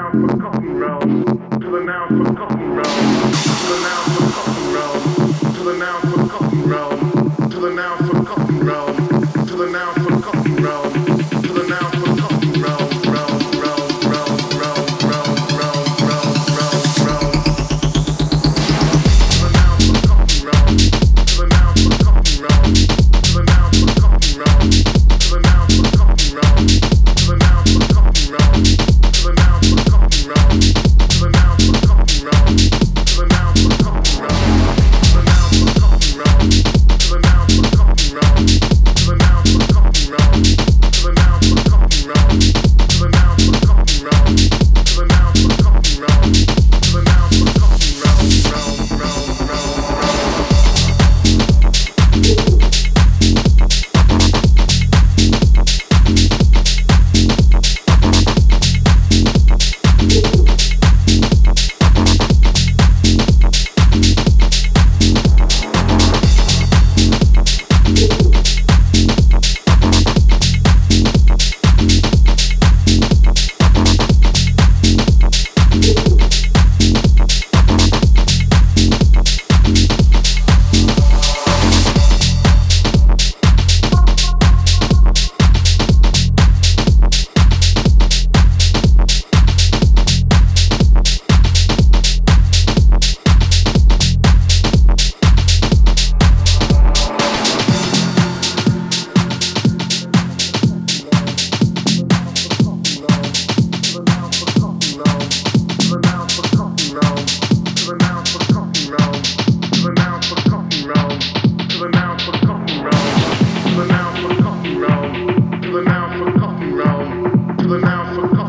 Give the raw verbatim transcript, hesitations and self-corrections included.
noun forgotten realm, to the now forgotten realm, to the now forgotten realm, to the now forgotten realm, to the now forgotten realm, to the now forgotten realm, to the now forgotten realm, realm, realm, realm, realm, realm, realm, realm, realm, realm. To the now forgotten realm, to the now forgotten realm, to the now forgotten realm, to the now forgotten realm, to the now forgotten realm, to the now forgotten realm, to the now forgotten realm, to the now forgotten realm, to the now forgotten realm, to the now forgotten realm, to the now forgotten realm, to the now forgotten realm, to the now forgotten realm, to the now forgotten realm, to the now forgotten realm, realm, realm, realm, realm. To the now forgotten realm, to the now forgotten realm, to the now forgotten